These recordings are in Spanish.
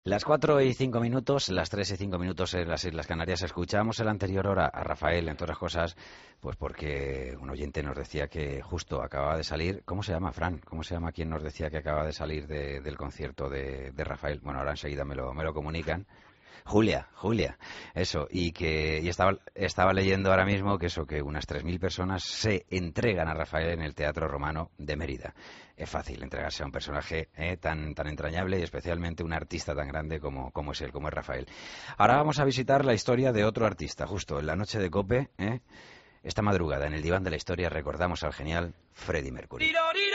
Las 4:05, las 3:05 en las Islas Canarias. Escuchamos en la anterior hora a Rafael, entre otras cosas, pues porque un oyente nos decía que justo acababa de salir. ¿Cómo se llama, Fran? ¿Cómo se llama quien nos decía que acaba de salir del concierto de Rafael? Bueno, ahora enseguida me lo comunican. Julia, eso, y estaba leyendo ahora mismo que unas 3.000 personas se entregan a Rafael en el Teatro Romano de Mérida. Es fácil entregarse a un personaje tan entrañable y especialmente un artista tan grande como es él, como es Rafael. Ahora vamos a visitar la historia de otro artista, justo en la noche de COPE. Esta madrugada, en el diván de la historia, recordamos al genial Freddie Mercury.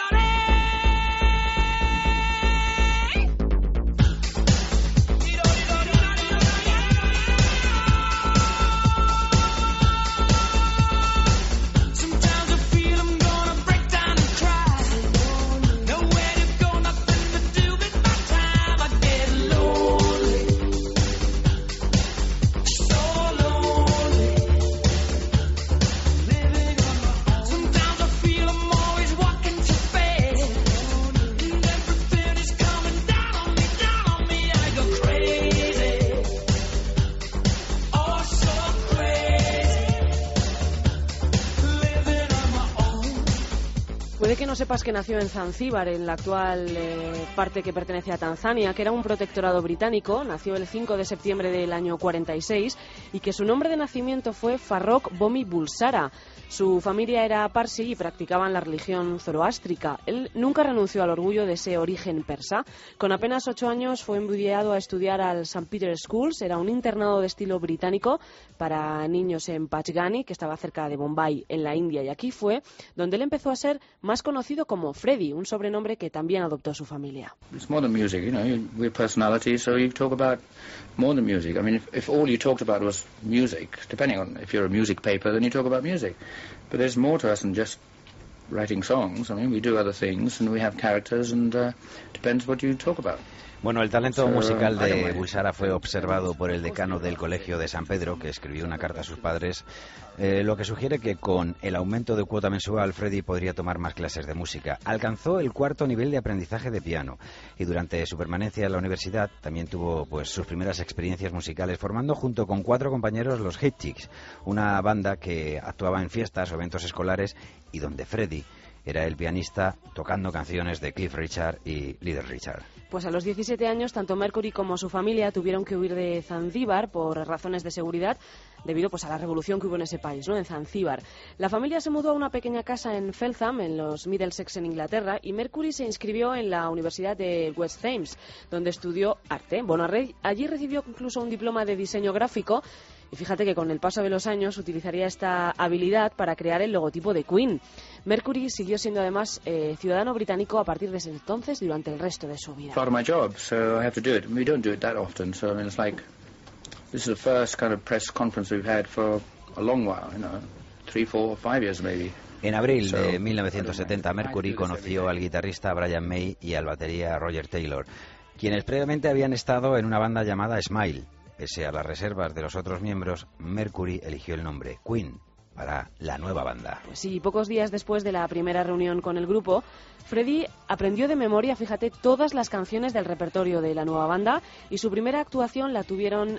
Puede que no sepas que nació en Zanzíbar, en la actual parte que pertenece a Tanzania, que era un protectorado británico. Nació el 5 de septiembre del año 46 y que su nombre de nacimiento fue Farrokh Bomi Bulsara. Su familia era parsi y practicaban la religión zoroástrica. Él nunca renunció al orgullo de ese origen persa. Con apenas 8 años fue enviado a estudiar al St. Peter's Schools. Era un internado de estilo británico para niños en Pachgani, que estaba cerca de Bombay, en la India. Y aquí fue donde él empezó a ser más conocido como Freddie, un sobrenombre que también adoptó su familia. It's more than music, you know, we're personality, so you talk about more than music. I mean, if all you talked about was music, depending on if you're a music paper, then you talk about music. But there's more to us than just writing songs. I mean, we do other things and we have characters and depends what you talk about. Bueno, el talento musical de Bulsara fue observado por el decano del Colegio de San Pedro, que escribió una carta a sus padres, lo que sugiere que con el aumento de cuota mensual Freddie podría tomar más clases de música. Alcanzó el 4º nivel de aprendizaje de piano y durante su permanencia en la universidad también tuvo sus primeras experiencias musicales, formando junto con 4 compañeros los Hip Chicks, una banda que actuaba en fiestas o eventos escolares y donde Freddie era el pianista tocando canciones de Cliff Richard y Little Richard. Pues a los 17 años, tanto Mercury como su familia tuvieron que huir de Zanzíbar por razones de seguridad, debido a la revolución que hubo en ese país, ¿no? En Zanzíbar. La familia se mudó a una pequeña casa en Feltham, en los Middlesex, en Inglaterra, y Mercury se inscribió en la Universidad de West Thames, donde estudió arte. Bueno, allí recibió incluso un diploma de diseño gráfico. Y fíjate que con el paso de los años utilizaría esta habilidad para crear el logotipo de Queen. Mercury siguió siendo además ciudadano británico a partir de ese entonces durante el resto de su vida. Part of my job, so I have to do it. We don't do it that often, so I mean it's like this is the first kind of press conference we've had for a long while, you know, 3, 4, 5 years maybe. En abril de 1970 Mercury conoció al guitarrista Brian May y al batería Roger Taylor, quienes previamente habían estado en una banda llamada Smile. Pese a las reservas de los otros miembros, Mercury eligió el nombre Queen para la nueva banda. Pues sí, pocos días después de la primera reunión con el grupo, Freddie aprendió de memoria, fíjate, todas las canciones del repertorio de la nueva banda y su primera actuación le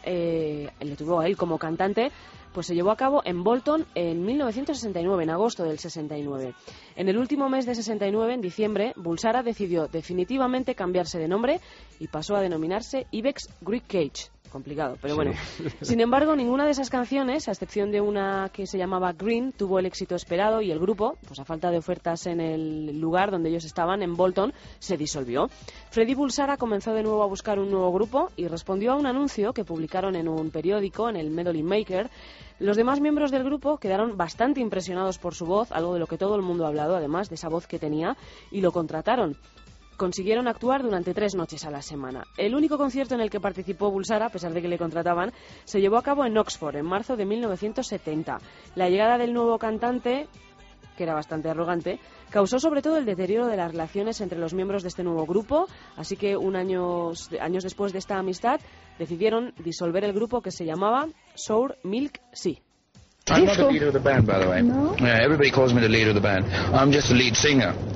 tuvo a él como cantante, pues se llevó a cabo en Bolton en 1969, en agosto del 69. En el último mes de 69, en diciembre, Bulsara decidió definitivamente cambiarse de nombre y pasó a denominarse Ibex Greek Cage. Complicado, pero bueno. Sin embargo, ninguna de esas canciones, a excepción de una que se llamaba Green, tuvo el éxito esperado y el grupo, pues a falta de ofertas en el lugar donde ellos estaban, en Bolton, se disolvió. Freddie Bulsara comenzó de nuevo a buscar un nuevo grupo y respondió a un anuncio que publicaron en un periódico, en el Melody Maker. Los demás miembros del grupo quedaron bastante impresionados por su voz, algo de lo que todo el mundo ha hablado, además de esa voz que tenía, y lo contrataron. Consiguieron actuar durante 3 noches a la semana. El único concierto en el que participó Bulsara, a pesar de que le contrataban, se llevó a cabo en Oxford, en marzo de 1970. La llegada del nuevo cantante, que era bastante arrogante, causó sobre todo el deterioro de las relaciones entre los miembros de este nuevo grupo, así que años después de esta amistad decidieron disolver el grupo, que se llamaba Sour Milk Sea. I'm not the leader of the band, by the way. No? Yeah, everybody calls me the leader of the band. I'm just the lead singer.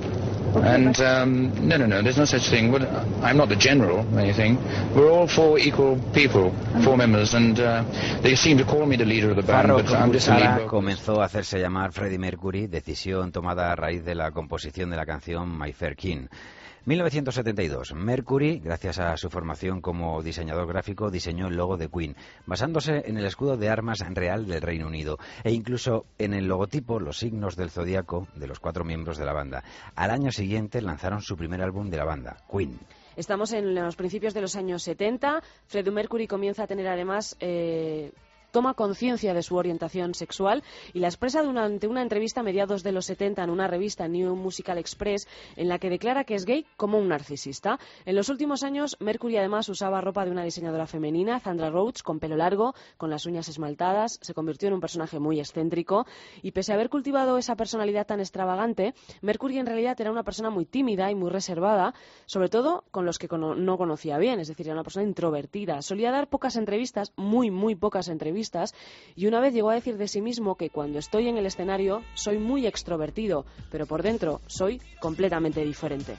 And no, there's no such thing. I'm not the general or anything. We're all four equal people, four members, and they seem to call me the leader of the band, but I'm just a lead vocalist. Comenzó a hacerse llamar Freddie Mercury, decisión tomada a raíz de la composición de la canción My Fair King. 1972. Mercury, gracias a su formación como diseñador gráfico, diseñó el logo de Queen, basándose en el escudo de armas real del Reino Unido e incluso en el logotipo, los signos del zodiaco de los 4 miembros de la banda. Al año siguiente lanzaron su primer álbum de la banda, Queen. Estamos en los principios de los años 70. Freddie Mercury comienza a tener además... toma conciencia de su orientación sexual y la expresa durante una entrevista a mediados de los 70 en una revista, New Musical Express, en la que declara que es gay como un narcisista. En los últimos años, Mercury además usaba ropa de una diseñadora femenina, Sandra Rhodes, con pelo largo, con las uñas esmaltadas, se convirtió en un personaje muy excéntrico y pese a haber cultivado esa personalidad tan extravagante, Mercury en realidad era una persona muy tímida y muy reservada, sobre todo con los que no conocía bien, es decir, era una persona introvertida. Solía dar pocas entrevistas, muy pocas entrevistas, y una vez llegó a decir de sí mismo que cuando estoy en el escenario soy muy extrovertido, pero por dentro soy completamente diferente.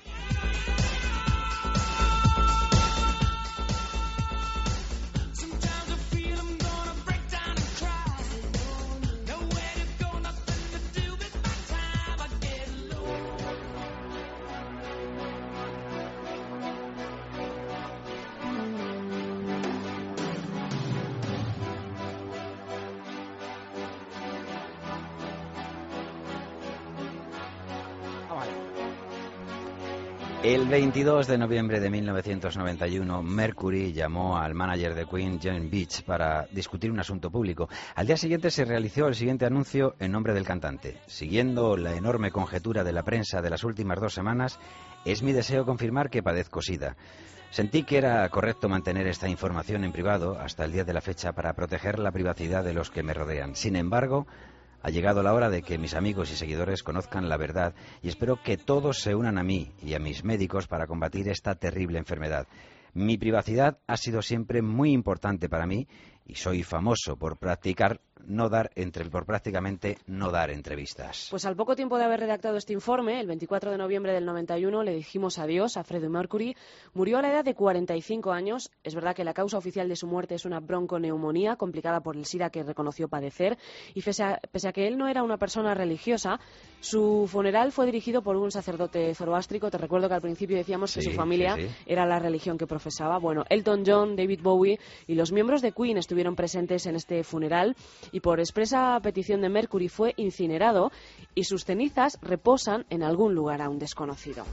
El 22 de noviembre de 1991, Mercury llamó al manager de Queen, John Beach, para discutir un asunto público. Al día siguiente se realizó el siguiente anuncio en nombre del cantante. Siguiendo la enorme conjetura de la prensa de las últimas 2 semanas, es mi deseo confirmar que padezco SIDA. Sentí que era correcto mantener esta información en privado hasta el día de la fecha para proteger la privacidad de los que me rodean. Sin embargo, ha llegado la hora de que mis amigos y seguidores conozcan la verdad y espero que todos se unan a mí y a mis médicos para combatir esta terrible enfermedad. Mi privacidad ha sido siempre muy importante para mí y soy famoso por prácticamente no dar entrevistas. Pues al poco tiempo de haber redactado este informe, el 24 de noviembre del 91, le dijimos adiós a Freddie Mercury. Murió a la edad de 45 años. Es verdad que la causa oficial de su muerte es una bronconeumonía complicada por el SIDA que reconoció padecer. Y pese a que él no era una persona religiosa, su funeral fue dirigido por un sacerdote zoroástrico. Te recuerdo que al principio decíamos que su familia era la religión que profesaba. Bueno, Elton John, David Bowie y los miembros de Queen estuvieron presentes en este funeral y por expresa petición de Mercury fue incinerado y sus cenizas reposan en algún lugar aún desconocido.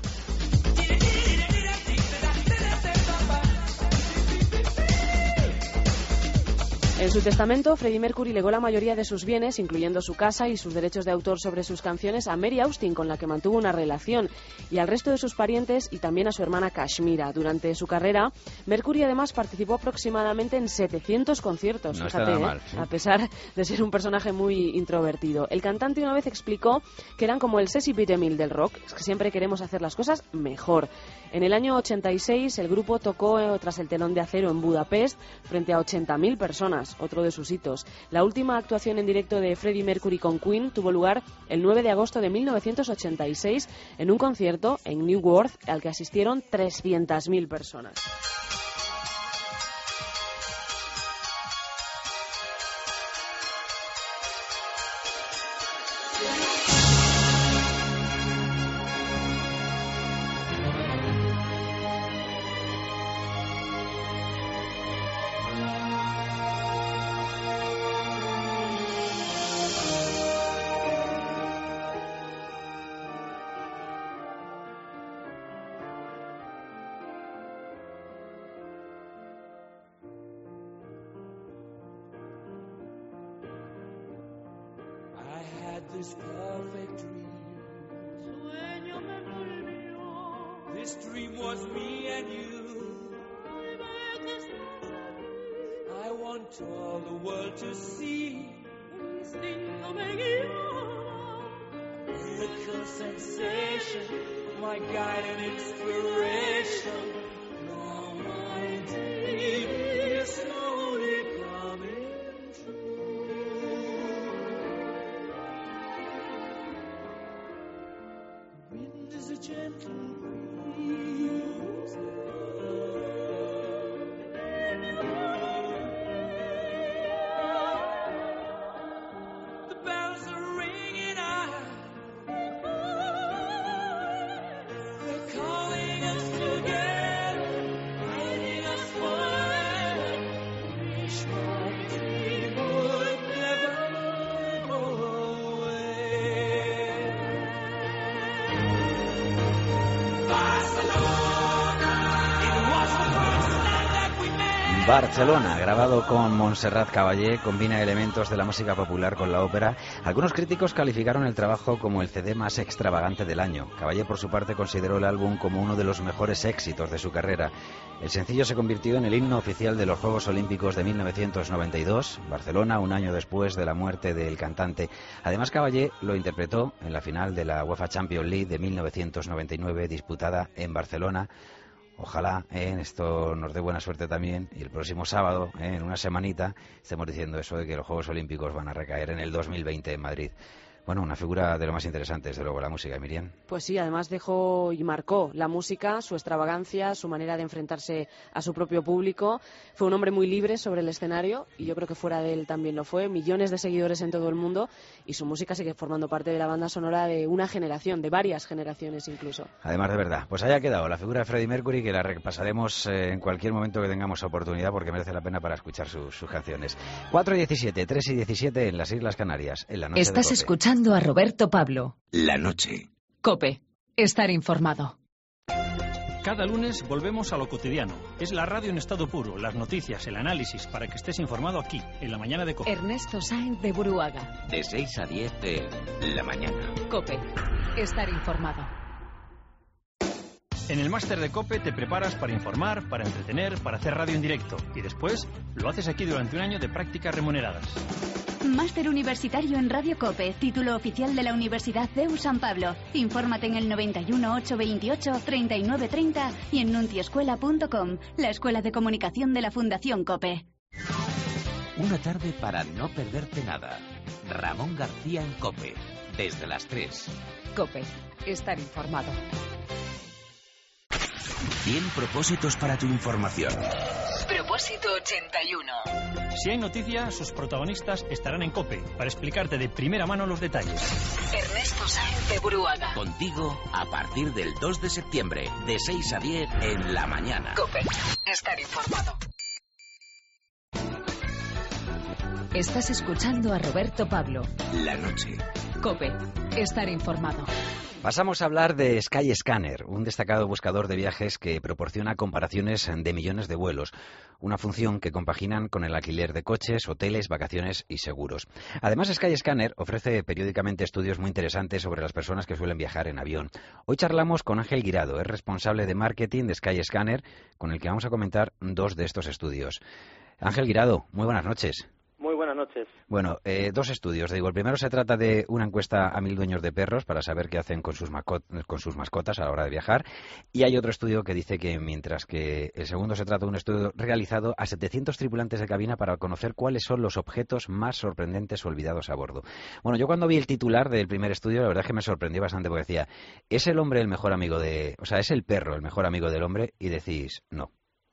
En su testamento, Freddie Mercury legó la mayoría de sus bienes, incluyendo su casa y sus derechos de autor sobre sus canciones, a Mary Austin, con la que mantuvo una relación, y al resto de sus parientes y también a su hermana Kashmira. Durante su carrera, Mercury además participó aproximadamente en 700 conciertos, no fíjate, está mal, ¿sí? A pesar de ser un personaje muy introvertido. El cantante una vez explicó que eran como el Cécile Mil del rock, es que siempre queremos hacer las cosas mejor. En el año 86, el grupo tocó tras el telón de acero en Budapest frente a 80.000 personas. Otro de sus hitos. La última actuación en directo de Freddie Mercury con Queen tuvo lugar el 9 de agosto de 1986 en un concierto en Newark al que asistieron 300.000 personas. This perfect dream. Sueño me volvió. This dream was me and you. I want all the world to see. Instinto me guió. Miracle sensation, my guide and inspiration. Now my dream is slowly coming true. Wind is a gentle Barcelona, grabado con Montserrat Caballé, combina elementos de la música popular con la ópera. Algunos críticos calificaron el trabajo como el CD más extravagante del año. Caballé, por su parte, consideró el álbum como uno de los mejores éxitos de su carrera. El sencillo se convirtió en el himno oficial de los Juegos Olímpicos de 1992, Barcelona, un año después de la muerte del cantante. Además, Caballé lo interpretó en la final de la UEFA Champions League de 1999, disputada en Barcelona. Ojalá esto nos dé buena suerte también y el próximo sábado, en una semanita, estemos diciendo eso de que los Juegos Olímpicos van a recaer en el 2020 en Madrid. Bueno, una figura de lo más interesante, desde luego, la música, Miriam. Pues sí, además dejó y marcó la música, su extravagancia, su manera de enfrentarse a su propio público. Fue un hombre muy libre sobre el escenario y yo creo que fuera de él también lo fue. Millones de seguidores en todo el mundo y su música sigue formando parte de la banda sonora de una generación, de varias generaciones incluso. Además, de verdad, pues haya quedado la figura de Freddie Mercury, que la repasaremos en cualquier momento que tengamos oportunidad porque merece la pena para escuchar sus canciones. 4:17, 3:17 en las Islas Canarias, en la noche. Estás escuchando a Roberto Pablo. La noche. COPE. Estar informado. Cada lunes volvemos a lo cotidiano. Es la radio en estado puro, las noticias, el análisis, para que estés informado aquí, en la mañana de COPE. Ernesto Sáenz de Buruaga. De 6 a 10 de la mañana. COPE. Estar informado. En el máster de COPE te preparas para informar, para entretener, para hacer radio en directo. Y después lo haces aquí durante un año de prácticas remuneradas. Máster Universitario en Radio COPE, título oficial de la Universidad CEU San Pablo. Infórmate en el 91 828 3930 y en nunciescuela.com, la escuela de comunicación de la Fundación COPE. Una tarde para no perderte nada. Ramón García en COPE, desde las 3. COPE. Estar informado. 100 propósitos para tu información. Propósito 81. Si hay noticia, sus protagonistas estarán en COPE para explicarte de primera mano los detalles. Ernesto Sáenz de Buruaga. Contigo a partir del 2 de septiembre, de 6 a 10 en la mañana. COPE. Estar informado. Estás escuchando a Roberto Pablo. La noche. COPE. Estar informado. Pasamos a hablar de Skyscanner, un destacado buscador de viajes que proporciona comparaciones de millones de vuelos, una función que compaginan con el alquiler de coches, hoteles, vacaciones y seguros. Además, Skyscanner ofrece periódicamente estudios muy interesantes sobre las personas que suelen viajar en avión. Hoy charlamos con Ángel Guirado, es responsable de marketing de Skyscanner, con el que vamos a comentar dos de estos estudios. Ángel Guirado, muy buenas noches. Muy buenas noches. Bueno, dos estudios. Digo, el primero se trata de una encuesta a 1000 dueños de perros para saber qué hacen con sus mascotas a la hora de viajar. Y hay otro estudio que dice que mientras que el segundo se trata de un estudio realizado a 700 tripulantes de cabina para conocer cuáles son los objetos más sorprendentes o olvidados a bordo. Bueno, yo cuando vi el titular del primer estudio, la verdad es que me sorprendió bastante porque decía, ¿es el hombre el mejor amigo de... O sea, ¿es el perro el mejor amigo del hombre? Y decís, no.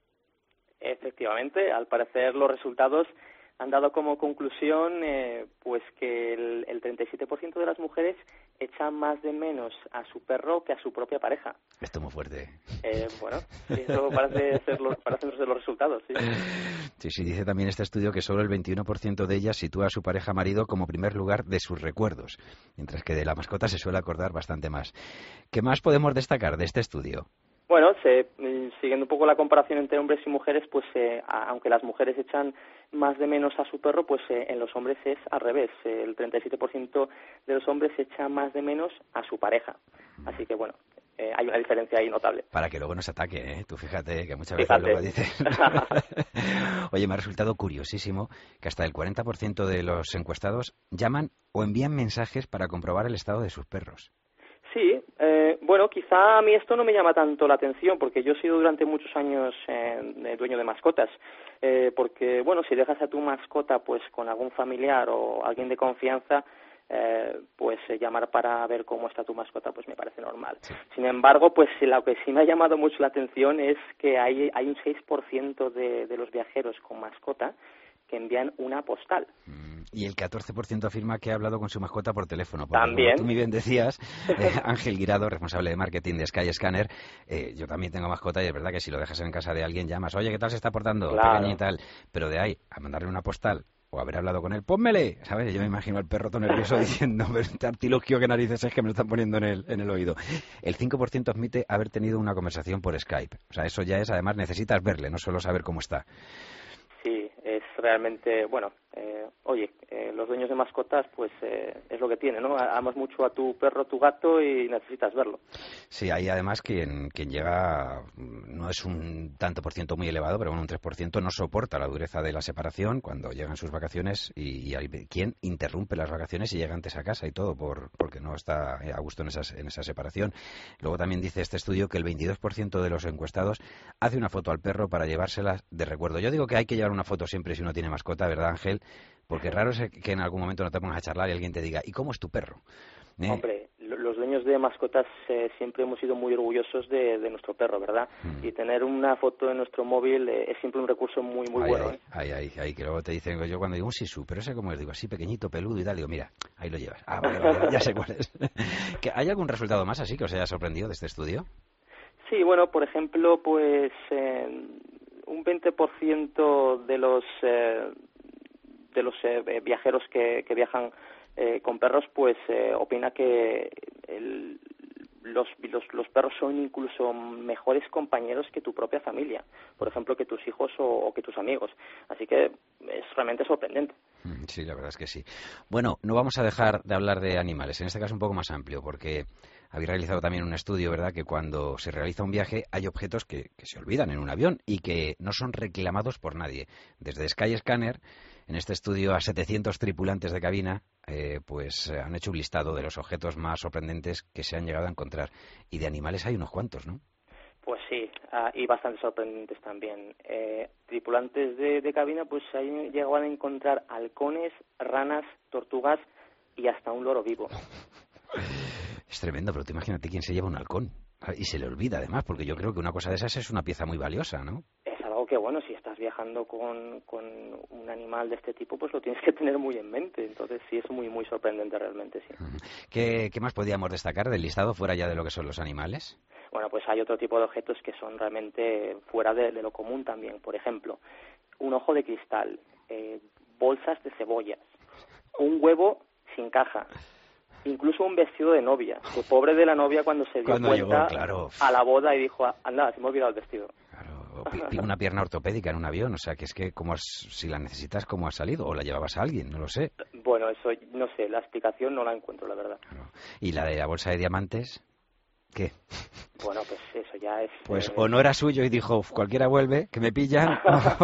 Efectivamente, al parecer los resultados han dado como conclusión pues que el 37% de las mujeres echan más de menos a su perro que a su propia pareja. Esto es muy fuerte. Bueno, eso parece ser los resultados, sí. Sí, dice también este estudio que solo el 21% de ellas sitúa a su pareja marido como primer lugar de sus recuerdos, mientras que de la mascota se suele acordar bastante más. ¿Qué más podemos destacar de este estudio? Bueno, siguiendo un poco la comparación entre hombres y mujeres, pues aunque las mujeres echan más de menos a su perro, pues en los hombres es al revés. El 37% de los hombres echa más de menos a su pareja. Así que, bueno, hay una diferencia ahí notable. Para que luego no se ataque, ¿eh? Tú fíjate que muchas veces luego dices... Oye, me ha resultado curiosísimo que hasta el 40% de los encuestados llaman o envían mensajes para comprobar el estado de sus perros. Sí, bueno, quizá a mí esto no me llama tanto la atención porque yo he sido durante muchos años dueño de mascotas, porque, bueno, si dejas a tu mascota pues con algún familiar o alguien de confianza, pues llamar para ver cómo está tu mascota pues me parece normal. Sí. Sin embargo, pues lo que sí me ha llamado mucho la atención es que hay un 6% de los viajeros con mascota que envían una postal. Y el 14% afirma que ha hablado con su mascota por teléfono. Porque, también. Como tú muy bien decías, Ángel Guirado, responsable de marketing de Skyscanner, yo también tengo mascota y es verdad que si lo dejas en casa de alguien llamas, oye, ¿qué tal se está portando? Claro. Pequeña y tal. Pero de ahí a mandarle una postal o haber hablado con él, pónmele, ¿sabes? Yo me imagino al perro todo nervioso diciendo, este artilugio que narices es que me lo están poniendo en el oído. El 5% admite haber tenido una conversación por Skype. O sea, eso ya es, además, necesitas verle, no solo saber cómo está. Sí, es realmente, bueno, los dueños de mascotas, pues es lo que tiene, ¿no? Amas mucho a tu perro, tu gato y necesitas verlo. Sí, hay además quien llega, no es un tanto por ciento muy elevado, pero bueno, un 3% no soporta la dureza de la separación cuando llegan sus vacaciones y hay quien interrumpe las vacaciones y llega antes a casa y todo porque no está a gusto en esa separación. Luego también dice este estudio que el 22% de los encuestados hace una foto al perro para llevársela de recuerdo. Yo digo que hay que llevar una foto siempre si uno tiene mascota, ¿verdad, Ángel? Porque raro es que en algún momento no te pongas a charlar y alguien te diga, ¿y cómo es tu perro? Hombre, los dueños de mascotas siempre hemos sido muy orgullosos de nuestro perro, ¿verdad? Y tener una foto en nuestro móvil es siempre un recurso muy bueno. Ahí, que luego te dicen, yo cuando digo un Shih Tzu, pero ese como les digo, así pequeñito, peludo y tal, digo, mira, ahí lo llevas. Vale, ya sé cuál es. ¿Hay algún resultado más así que os haya sorprendido de este estudio? Sí, bueno, por ejemplo, pues un 20% de los viajeros que viajan con perros, pues opina que los perros son incluso mejores compañeros que tu propia familia, por ejemplo, que tus hijos o que tus amigos. Así que es realmente sorprendente. Sí, la verdad es que sí. Bueno, no vamos a dejar de hablar de animales, en este caso un poco más amplio, porque habéis realizado también un estudio, ¿verdad?, que cuando se realiza un viaje hay objetos que se olvidan en un avión y que no son reclamados por nadie. Desde Skyscanner, en este estudio a 700 tripulantes de cabina, pues han hecho un listado de los objetos más sorprendentes que se han llegado a encontrar. Y de animales hay unos cuantos, ¿no? Pues sí, y bastante sorprendentes también. Tripulantes de cabina pues ahí llegaban a encontrar halcones, ranas, tortugas y hasta un loro vivo. Es tremendo, pero tú imagínate quién se lleva un halcón. Y se le olvida además, porque yo creo que una cosa de esas es una pieza muy valiosa, ¿no? Es algo que, bueno, si estás viajando con un animal de este tipo, pues lo tienes que tener muy en mente. Entonces sí es muy sorprendente realmente, sí. ¿Qué más podíamos destacar del listado fuera ya de lo que son los animales? Bueno, pues hay otro tipo de objetos que son realmente fuera de lo común también. Por ejemplo, un ojo de cristal, bolsas de cebollas, un huevo sin caja, incluso un vestido de novia. Que pobre de la novia cuando se dio cuenta llegó, claro, a la boda y dijo, anda, se me ha olvidado el vestido. Claro, una pierna ortopédica en un avión, o sea, que es que si la necesitas, ¿cómo ha salido? ¿O la llevabas a alguien? No lo sé. Bueno, eso no sé, la explicación no la encuentro, la verdad. Claro. ¿Y la de la bolsa de diamantes? ¿Qué? Bueno, pues eso ya es... Pues o no era suyo y dijo, cualquiera vuelve, que me pillan,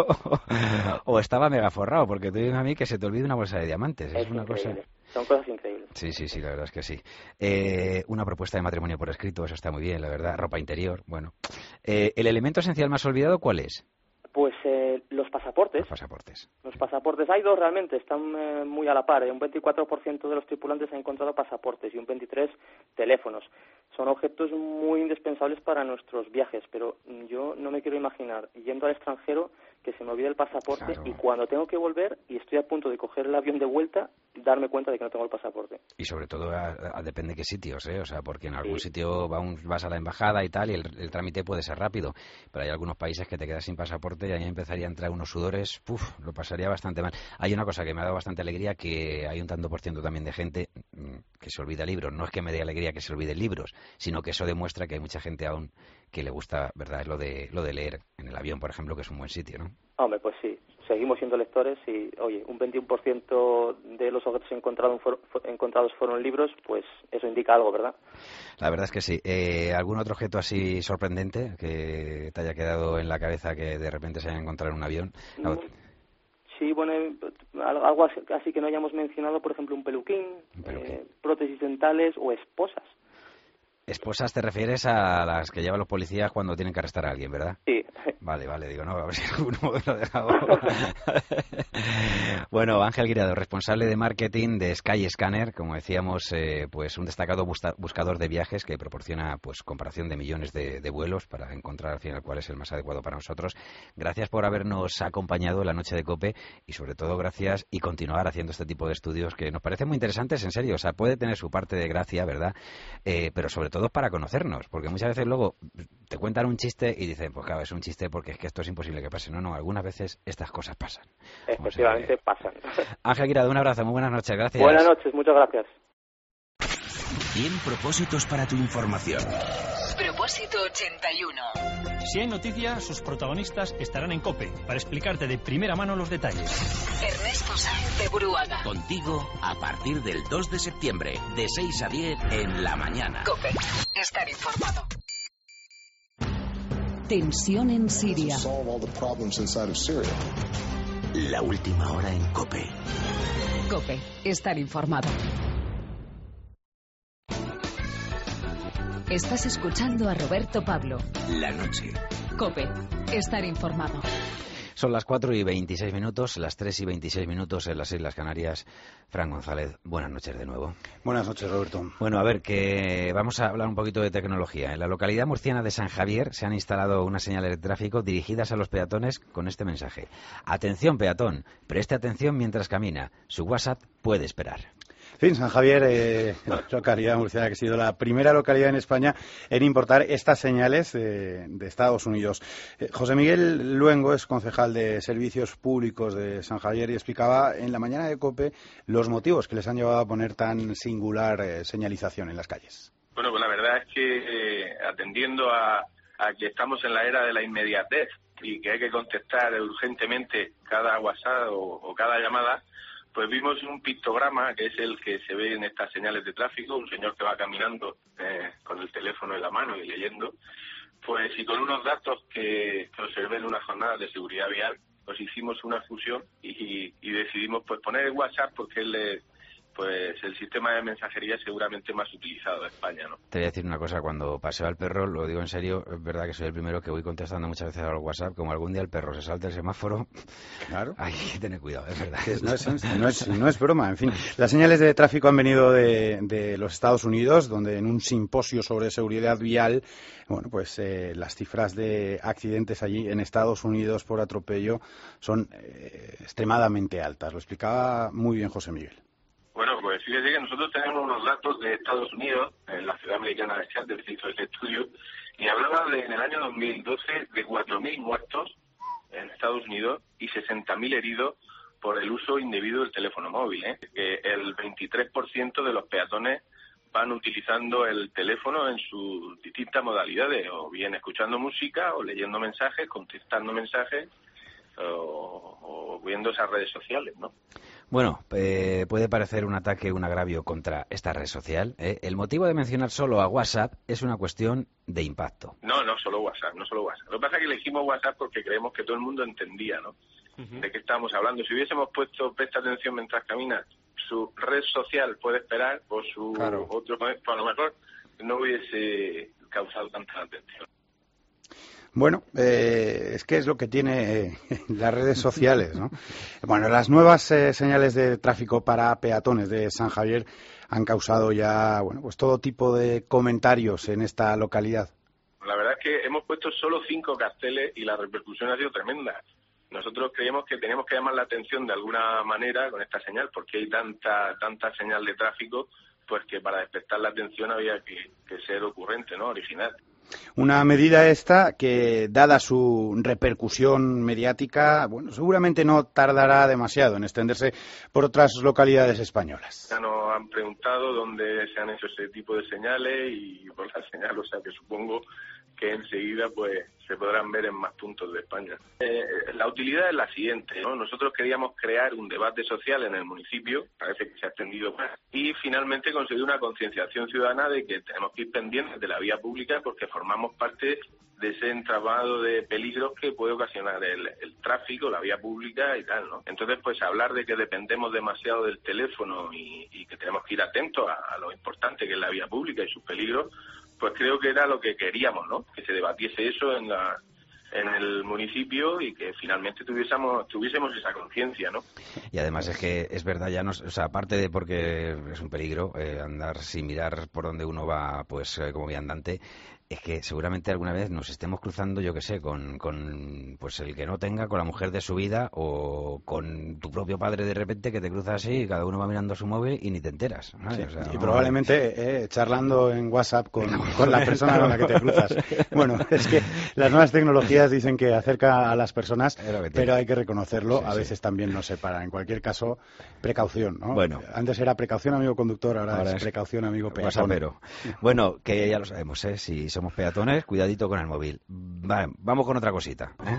o estaba mega forrado, porque tú dices a mí que se te olvide una bolsa de diamantes. Es una cosa... Son cosas increíbles. Sí, la verdad es que sí. Una propuesta de matrimonio por escrito, eso está muy bien, la verdad. Ropa interior, bueno. ¿El elemento esencial más olvidado cuál es? Pues los pasaportes. Los pasaportes. Hay dos realmente, están muy a la par. Un 24% de los tripulantes han encontrado pasaportes y un 23% teléfonos. Son objetos muy indispensables para nuestros viajes, pero yo no me quiero imaginar yendo al extranjero que se me olvide el pasaporte, claro, y cuando tengo que volver y estoy a punto de coger el avión de vuelta, darme cuenta de que no tengo el pasaporte. Y sobre todo depende de qué sitios, o sea, porque en algún sitio vas a la embajada y tal, y el trámite puede ser rápido, pero hay algunos países que te quedas sin pasaporte y ahí empezaría a entrar unos sudores, lo pasaría bastante mal. Hay una cosa que me ha dado bastante alegría, que hay un tanto por ciento también de gente que se olvida libros. No es que me dé alegría que se olviden libros, sino que eso demuestra que hay mucha gente aún que le gusta, ¿verdad?, es lo de leer en el avión, por ejemplo, que es un buen sitio, ¿no? Hombre, pues sí, seguimos siendo lectores y, oye, un 21% de los objetos encontrados fueron libros, pues eso indica algo, ¿verdad? La verdad es que sí. ¿Algún otro objeto así sorprendente que te haya quedado en la cabeza que de repente se haya encontrado en un avión? Sí, bueno, algo así que no hayamos mencionado, por ejemplo, un peluquín. Prótesis dentales o esposas. Esposas te refieres a las que llevan los policías cuando tienen que arrestar a alguien, ¿verdad? Sí. Vale, digo, no, a ver si alguno lo ha dejado. Bueno, Ángel Guirado, responsable de marketing de Skyscanner, como decíamos, pues un destacado buscador de viajes que proporciona pues comparación de millones de vuelos para encontrar al final cuál es el más adecuado para nosotros. Gracias por habernos acompañado en la noche de COPE y sobre todo gracias y continuar haciendo este tipo de estudios que nos parecen muy interesantes, en serio, o sea, puede tener su parte de gracia, ¿verdad? Pero sobre todo para conocernos, porque muchas veces luego te cuentan un chiste y dicen, pues claro, es un chiste porque es que esto es imposible que pase. No, algunas veces estas cosas pasan. Efectivamente, pasan. Ángel Guirado, un abrazo, muy buenas noches, gracias. Buenas noches, muchas gracias. 100 propósitos para tu información. Propósito 81. Si hay noticia, sus protagonistas estarán en COPE para explicarte de primera mano los detalles. Ernesto Sáenz de Buruaga. Contigo a partir del 2 de septiembre, de 6 a 10 en la mañana. COPE. Estar informado. Tensión en Siria. La última hora en COPE. COPE. Estar informado. Estás escuchando a Roberto Pablo. La noche. COPE. Estar informado. Son las 4:26, las 3:26 en las Islas Canarias. Fran González, buenas noches de nuevo. Buenas noches, Roberto. Bueno, a ver, que vamos a hablar un poquito de tecnología. En la localidad murciana de San Javier se han instalado unas señales de tráfico dirigidas a los peatones con este mensaje. Atención, peatón, preste atención mientras camina. Su WhatsApp puede esperar. Sí, San Javier, localidad murciana que ha sido la primera localidad en España en importar estas señales de Estados Unidos. José Miguel Luengo es concejal de Servicios Públicos de San Javier y explicaba en la mañana de COPE los motivos que les han llevado a poner tan singular señalización en las calles. Bueno, pues la verdad es que atendiendo a que estamos en la era de la inmediatez y que hay que contestar urgentemente cada WhatsApp o cada llamada, pues vimos un pictograma, que es el que se ve en estas señales de tráfico, un señor que va caminando con el teléfono en la mano y leyendo, pues y con unos datos que observé en una jornada de seguridad vial, pues hicimos una fusión y decidimos pues poner el WhatsApp porque pues el sistema de mensajería es seguramente más utilizado de España, ¿no? Te voy a decir una cosa, cuando paseo al perro, lo digo en serio, es verdad que soy el primero que voy contestando muchas veces al WhatsApp, como algún día el perro se salte el semáforo, claro, hay que tener cuidado, es verdad. No es broma, en fin. Las señales de tráfico han venido de los Estados Unidos, donde en un simposio sobre seguridad vial, bueno, pues las cifras de accidentes allí en Estados Unidos por atropello son extremadamente altas. Lo explicaba muy bien José Miguel. Bueno, pues fíjese que nosotros tenemos unos datos de Estados Unidos, en la ciudad americana de Seattle, se hizo este estudio, y hablaba en el año 2012 de 4.000 muertos en Estados Unidos y 60.000 heridos por el uso indebido del teléfono móvil, que el 23% de los peatones van utilizando el teléfono en sus distintas modalidades, o bien escuchando música, o leyendo mensajes, contestando mensajes, o viendo esas redes sociales, ¿no? Bueno, puede parecer un ataque, un agravio contra esta red social. El motivo de mencionar solo a WhatsApp es una cuestión de impacto. No solo WhatsApp. Lo que pasa es que elegimos WhatsApp porque creemos que todo el mundo entendía, ¿no? De qué estábamos hablando. Si hubiésemos puesto presta atención mientras camina, su red social puede esperar, o su otro, pues a lo mejor no hubiese causado tanta atención. Bueno, es que es lo que tiene las redes sociales, ¿no? Bueno, las nuevas señales de tráfico para peatones de San Javier han causado ya, bueno, pues todo tipo de comentarios en esta localidad. La verdad es que hemos puesto solo 5 carteles y la repercusión ha sido tremenda. Nosotros creíamos que teníamos que llamar la atención de alguna manera con esta señal, porque hay tanta señal de tráfico, pues que para despertar la atención había que ser ocurrente, ¿no? Original. Una medida esta que, dada su repercusión mediática, bueno, seguramente no tardará demasiado en extenderse por otras localidades españolas. Ya nos han preguntado dónde se han hecho ese tipo de señales y por la señal, o sea que supongo que enseguida pues se podrán ver en más puntos de España. La utilidad es la siguiente, ¿no? Nosotros queríamos crear un debate social en el municipio, parece que se ha extendido más, y finalmente conseguir una concienciación ciudadana de que tenemos que ir pendientes de la vía pública porque formamos parte de ese entramado de peligros que puede ocasionar el tráfico, la vía pública y tal, ¿no? Entonces, pues hablar de que dependemos demasiado del teléfono y que tenemos que ir atentos a lo importante que es la vía pública y sus peligros, pues creo que era lo que queríamos, ¿no? Que se debatiese eso en el municipio y que finalmente tuviésemos esa conciencia, ¿no? Y además es que es verdad, ya no, o sea, aparte de porque es un peligro andar sin mirar por donde uno va, pues como viandante, es que seguramente alguna vez nos estemos cruzando, yo que sé, con pues el que no tenga, con la mujer de su vida, o con tu propio padre de repente, que te cruza así y cada uno va mirando su móvil y ni te enteras, ¿no? Sí, O sea, y probablemente charlando en WhatsApp con la persona con la que te cruzas. Bueno, es que las nuevas tecnologías dicen que acerca a las personas, pero hay que reconocerlo, sí, a veces también nos separa. En cualquier caso, precaución, ¿no? Bueno. Antes era precaución, amigo conductor, ahora es precaución, amigo peatón. Bueno, que ya lo sabemos, si somos peatones, cuidadito con el móvil. Vale, vamos con otra cosita, ¿eh?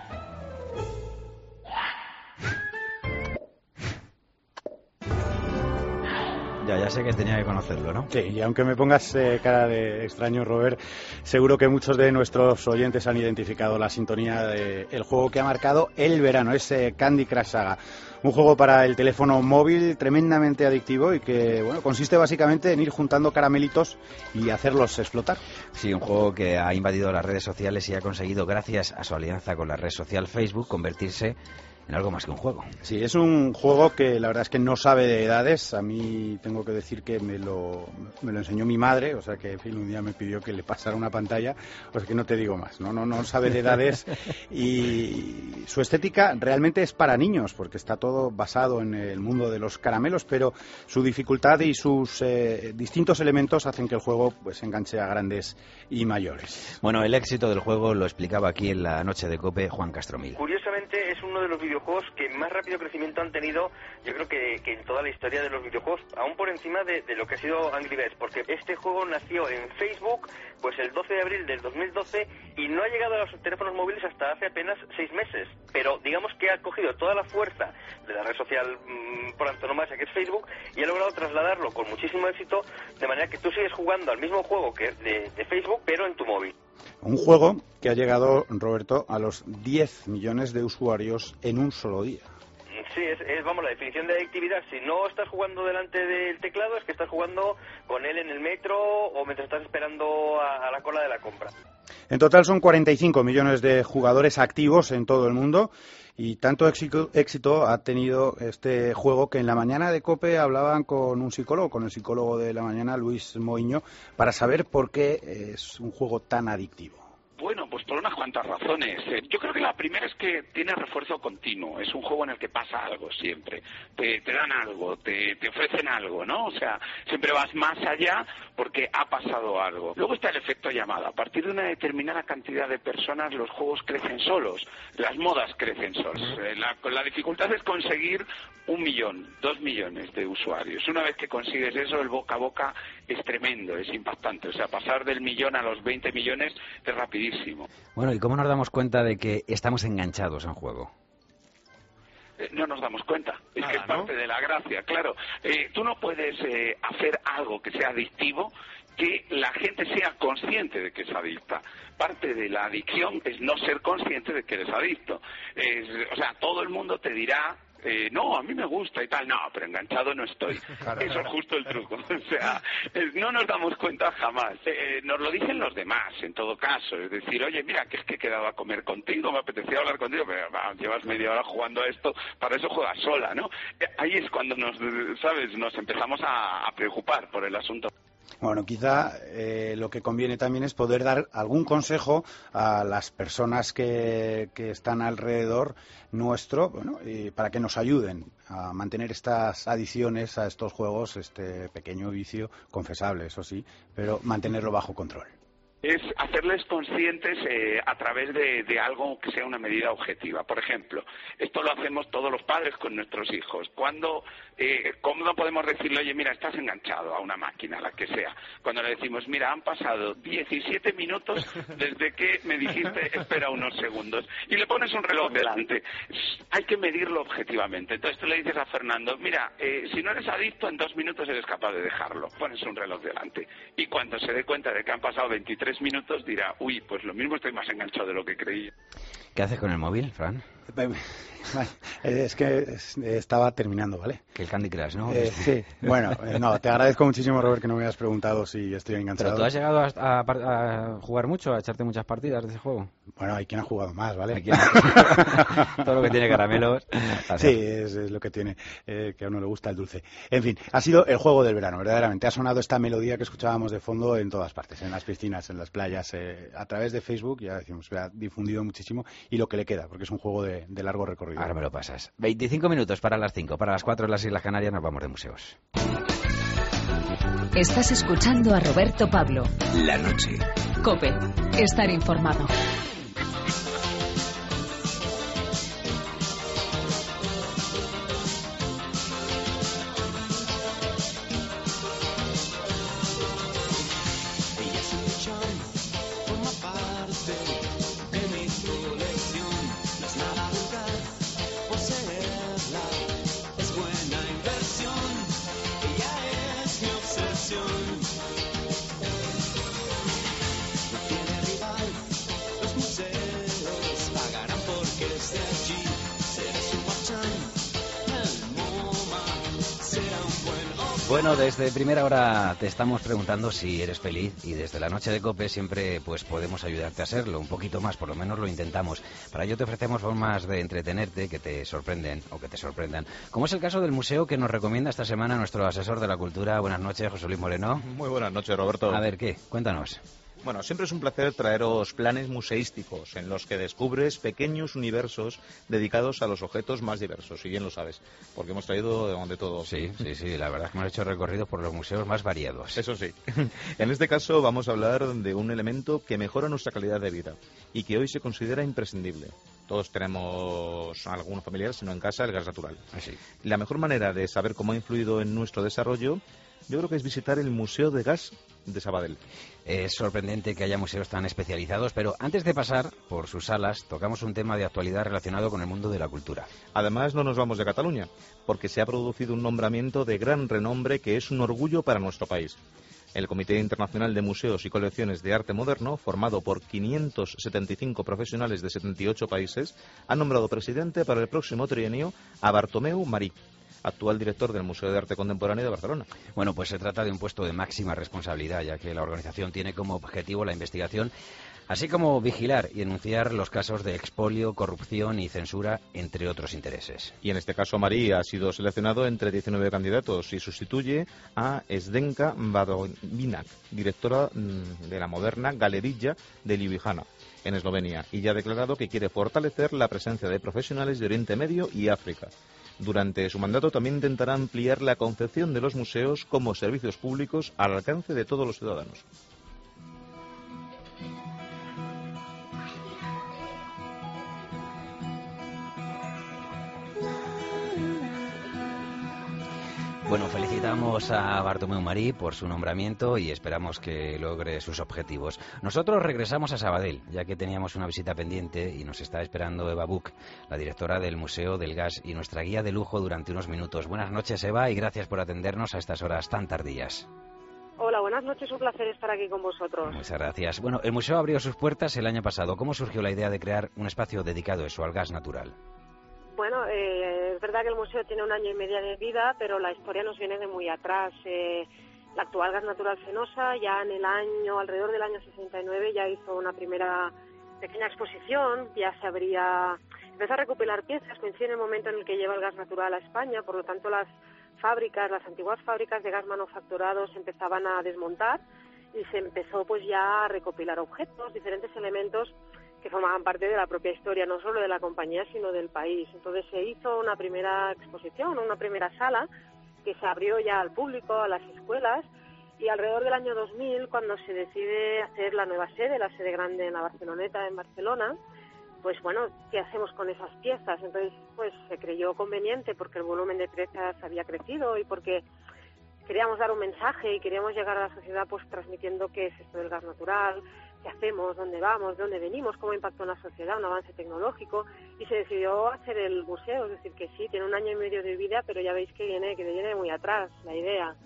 Ya sé que tenía que conocerlo, ¿no? Sí, y aunque me pongas cara de extraño, Robert, seguro que muchos de nuestros oyentes han identificado la sintonía del juego que ha marcado el verano, es Candy Crush Saga. Un juego para el teléfono móvil tremendamente adictivo y que, bueno, consiste básicamente en ir juntando caramelitos y hacerlos explotar. Sí, un juego que ha invadido las redes sociales y ha conseguido, gracias a su alianza con la red social Facebook, convertirse en algo más que un juego. Sí, es un juego que la verdad es que no sabe de edades. A mí tengo que decir que me lo enseñó mi madre, o sea que en fin, un día me pidió que le pasara una pantalla, o sea que no te digo más, no sabe de edades y su estética realmente es para niños, porque está todo basado en el mundo de los caramelos, pero su dificultad y sus distintos elementos hacen que el juego pues enganche a grandes y mayores. Bueno, el éxito del juego lo explicaba aquí en la noche de COPE Juan Castromil. Curiosamente es uno de los videojuegos que más rápido crecimiento han tenido, yo creo que en toda la historia de los videojuegos, aún por encima de lo que ha sido Angry Birds, porque este juego nació en Facebook pues el 12 de abril del 2012 y no ha llegado a los teléfonos móviles hasta hace apenas 6 meses, pero digamos que ha cogido toda la fuerza de la red social por antonomasia que es Facebook y ha logrado trasladarlo con muchísimo éxito, de manera que tú sigues jugando al mismo juego que de Facebook, pero en tu móvil. Un juego que ha llegado, Roberto, a los 10 millones de usuarios en un solo día. Sí, vamos, la definición de adictividad. Si no estás jugando delante del teclado, es que estás jugando con él en el metro o mientras estás esperando a la cola de la compra. En total son 45 millones de jugadores activos en todo el mundo y tanto éxito ha tenido este juego que en la mañana de COPE hablaban con un psicólogo, con el psicólogo de la mañana, Luis Moiño, para saber por qué es un juego tan adictivo. Bueno, pues por unas cuantas razones. Yo creo que la primera es que tiene refuerzo continuo. Es un juego en el que pasa algo siempre. Te dan algo, te ofrecen algo, ¿no? O sea, siempre vas más allá porque ha pasado algo. Luego está el efecto llamada. A partir de una determinada cantidad de personas, los juegos crecen solos. Las modas crecen solos. La dificultad es conseguir 1 millón, 2 millones de usuarios. Una vez que consigues eso, el boca a boca es tremendo, es impactante. O sea, pasar del millón a los 20 millones es rapidísimo. Bueno, ¿y cómo nos damos cuenta de que estamos enganchados en juego? No nos damos cuenta, es que es parte de la gracia, claro. Tú no puedes hacer algo que sea adictivo que la gente sea consciente de que es adicta. Parte de la adicción es no ser consciente de que eres adicto. O sea, todo el mundo te dirá no, a mí me gusta y tal, no, pero enganchado no estoy. Claro. Eso es justo el truco. O sea, no nos damos cuenta jamás. Nos lo dicen los demás, en todo caso. Es decir, oye, mira, que es que he quedado a comer contigo, me apetecía hablar contigo, pero llevas media hora jugando a esto, para eso juegas sola, ¿no? Ahí es cuando nos empezamos a preocupar por el asunto. Bueno, quizá lo que conviene también es poder dar algún consejo a las personas que están alrededor nuestro, bueno, y para que nos ayuden a mantener estas adicciones a estos juegos, este pequeño vicio confesable, eso sí, pero mantenerlo bajo control. Es hacerles conscientes a través de algo que sea una medida objetiva. Por ejemplo, esto lo hacemos todos los padres con nuestros hijos. ¿Cómo no podemos decirle, oye, mira, estás enganchado a una máquina, la que sea? Cuando le decimos, mira, han pasado 17 minutos desde que me dijiste, espera unos segundos. Y le pones un reloj delante. Hay que medirlo objetivamente. Entonces tú le dices a Fernando, mira, si no eres adicto, en 2 minutos eres capaz de dejarlo. Pones un reloj delante. Y cuando se dé cuenta de que han pasado 23 minutos dirá, uy, pues lo mismo estoy más enganchado de lo que creía. ¿Qué haces con el móvil, Fran? Es que estaba terminando, ¿vale? Que el Candy Crush, ¿no? Sí, bueno, no, te agradezco muchísimo, Robert, que no me hayas preguntado si estoy enganchado. ¿Pero tú has llegado a jugar mucho, a echarte muchas partidas de ese juego? Bueno, hay quien ha jugado más, ¿vale? Todo lo que tiene caramelos. Sí, es lo que tiene, que a uno le gusta el dulce. En fin, ha sido el juego del verano, verdaderamente. Ha sonado esta melodía que escuchábamos de fondo en todas partes, en las piscinas, en las playas, a través de Facebook, ya decimos, se ha difundido muchísimo, y lo que le queda, porque es un juego de largo recorrido. Ahora me lo pasas. 25 minutos para las 5, para las 4 en las Islas Canarias nos vamos de museos. Estás escuchando a Roberto Pablo. La noche. COPE. Estar informado. Bueno, desde primera hora te estamos preguntando si eres feliz y desde la noche de COPE siempre pues podemos ayudarte a serlo, un poquito más, por lo menos lo intentamos. Para ello te ofrecemos formas de entretenerte que te sorprenden o que te sorprendan. Como es el caso del museo que nos recomienda esta semana nuestro asesor de la cultura. Buenas noches, José Luis Moreno. Muy buenas noches, Roberto. A ver, ¿qué? Cuéntanos. Bueno, siempre es un placer traeros planes museísticos en los que descubres pequeños universos dedicados a los objetos más diversos, y bien lo sabes, porque hemos traído de todo. Sí, la verdad es que hemos hecho recorridos por los museos más variados. Eso sí. En este caso vamos a hablar de un elemento que mejora nuestra calidad de vida y que hoy se considera imprescindible. Todos tenemos algún familiar, si no en casa, el gas natural. Así. La mejor manera de saber cómo ha influido en nuestro desarrollo, yo creo que es visitar el Museo de Gas de Sabadell. Es sorprendente que haya museos tan especializados, pero antes de pasar por sus salas, tocamos un tema de actualidad relacionado con el mundo de la cultura. Además, no nos vamos de Cataluña, porque se ha producido un nombramiento de gran renombre que es un orgullo para nuestro país. El Comité Internacional de Museos y Colecciones de Arte Moderno, formado por 575 profesionales de 78 países, ha nombrado presidente para el próximo trienio a Bartomeu Marí, actual director del Museo de Arte Contemporáneo de Barcelona. Bueno, pues se trata de un puesto de máxima responsabilidad, ya que la organización tiene como objetivo la investigación, así como vigilar y enunciar los casos de expolio, corrupción y censura, entre otros intereses. Y en este caso, Marí ha sido seleccionado entre 19 candidatos y sustituye a Zdenka Badovinac, directora de la moderna Galerija de Ljubljana, en Eslovenia, y ya ha declarado que quiere fortalecer la presencia de profesionales de Oriente Medio y África. Durante su mandato también intentará ampliar la concepción de los museos como servicios públicos al alcance de todos los ciudadanos. Bueno, felicitamos a Bartomeu Marí por su nombramiento y esperamos que logre sus objetivos. Nosotros regresamos a Sabadell, ya que teníamos una visita pendiente y nos está esperando Eva Buch, la directora del Museo del Gas y nuestra guía de lujo durante unos minutos. Buenas noches, Eva, y gracias por atendernos a estas horas tan tardías. Hola, buenas noches, un placer estar aquí con vosotros. Muchas gracias. Bueno, el museo abrió sus puertas el año pasado. ¿Cómo surgió la idea de crear un espacio dedicado a eso, al gas natural? Bueno, es verdad que el museo tiene 1 año y medio de vida, pero la historia nos viene de muy atrás. La actual Gas Natural Fenosa ya en el año, alrededor del año 69, ya hizo una primera pequeña exposición, ya se empezó a recopilar piezas, coincide en el momento en el que lleva el gas natural a España, por lo tanto las antiguas fábricas de gas manufacturado se empezaban a desmontar y se empezó pues ya a recopilar objetos, diferentes elementos que formaban parte de la propia historia, no solo de la compañía, sino del país. Entonces se hizo una primera exposición, una primera sala, que se abrió ya al público, a las escuelas, y alrededor del año 2000, cuando se decide hacer la nueva sede, la sede grande en la Barceloneta, en Barcelona, pues bueno, ¿qué hacemos con esas piezas? Entonces, pues se creyó conveniente, porque el volumen de piezas había crecido y porque queríamos dar un mensaje y queríamos llegar a la sociedad pues transmitiendo qué es esto del gas natural, qué hacemos, dónde vamos, de dónde venimos, cómo impactó en la sociedad, un avance tecnológico, y se decidió hacer el museo, es decir, que sí, tiene 1 año y medio de vida, pero ya veis que viene muy atrás la idea.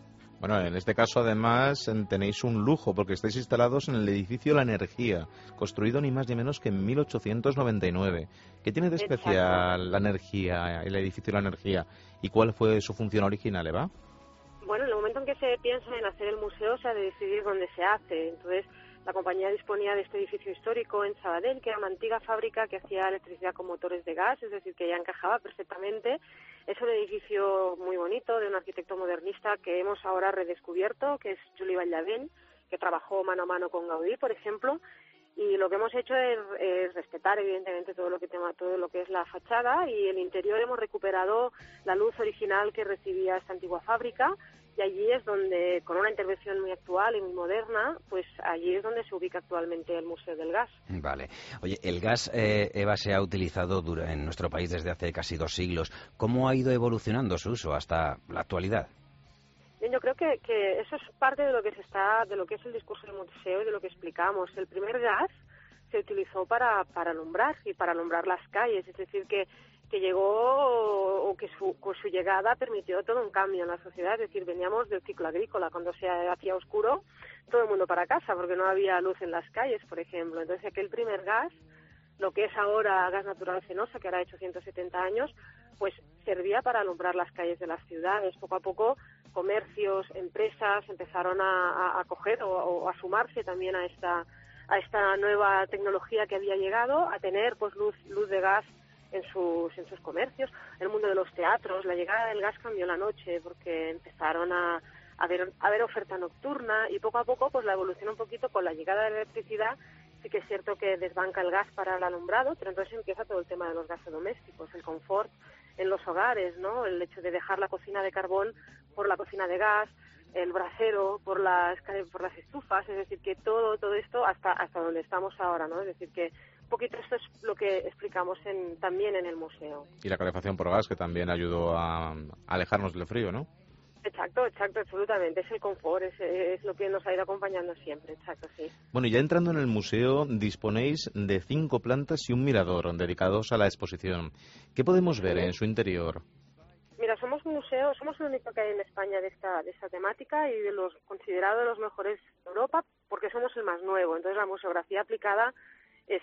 Bueno, en este caso además tenéis un lujo porque estáis instalados en el edificio La Energía, construido ni más ni menos que en 1899. ¿Qué tiene de especial la energía, el edificio La Energía? ¿Y cuál fue su función original, Eva? Bueno, en el momento en que se piensa en hacer el museo se ha de decidir dónde se hace. Entonces, la compañía disponía de este edificio histórico en Sabadell, que era una antigua fábrica que hacía electricidad con motores de gas, es decir, que ya encajaba perfectamente. Es un edificio muy bonito de un arquitecto modernista que hemos ahora redescubierto, que es Juli Valldaven, que trabajó mano a mano con Gaudí, por ejemplo. Y lo que hemos hecho es respetar, evidentemente, todo lo que es la fachada, y el interior hemos recuperado la luz original que recibía esta antigua fábrica. Y allí es donde, con una intervención muy actual y muy moderna, pues allí es donde se ubica actualmente el Museo del Gas. Vale. Oye, el gas, Eva, se ha utilizado en nuestro país desde hace casi 2 siglos. ¿Cómo ha ido evolucionando su uso hasta la actualidad? Bien, yo creo que eso es parte de lo que es el discurso del museo y de lo que explicamos. El primer gas se utilizó para alumbrar y para alumbrar las calles, es decir, que llegó o que con su llegada permitió todo un cambio en la sociedad, es decir, veníamos del ciclo agrícola, cuando se hacía oscuro, todo el mundo para casa, porque no había luz en las calles, por ejemplo. Entonces, aquel primer gas, lo que es ahora gas natural fenosa, que ahora ha hecho 170 años, pues servía para alumbrar las calles de las ciudades. Poco a poco, comercios, empresas empezaron a coger o a sumarse también a esta nueva tecnología que había llegado, a tener pues luz de gas en sus comercios. En el mundo de los teatros, la llegada del gas cambió la noche porque empezaron a haber oferta nocturna, y poco a poco pues la evolución un poquito con la llegada de la electricidad. Sí que es cierto que desbanca el gas para el alumbrado, pero entonces empieza todo el tema de los gasodomésticos, el confort en los hogares, ¿no? El hecho de dejar la cocina de carbón por la cocina de gas, el brasero por las estufas, es decir, que todo esto hasta donde estamos ahora, ¿no? Es decir, que un poquito esto es lo que explicamos también en el museo. Y la calefacción por gas, que también ayudó a alejarnos del frío, ¿no? Exacto, absolutamente. Es el confort, es lo que nos ha ido acompañando siempre, exacto, sí. Bueno, y ya entrando en el museo, disponéis de 5 plantas y un mirador dedicados a la exposición. ¿Qué podemos ver en su interior? Mira, somos un museo, somos el único que hay en España de esta temática y considerado de los mejores de Europa, porque somos el más nuevo. Entonces, la museografía aplicada es